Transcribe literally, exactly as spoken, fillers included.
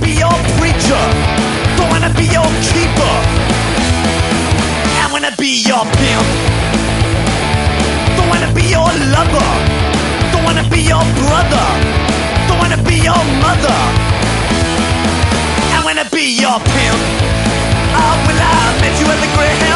be your preacher. Don't wanna be your keeper. I wanna be your pimp. Don't wanna be your lover. Don't wanna be your brother. Don't wanna be your mother. I wanna be your pimp. Oh, well, I met you at the Greyhound.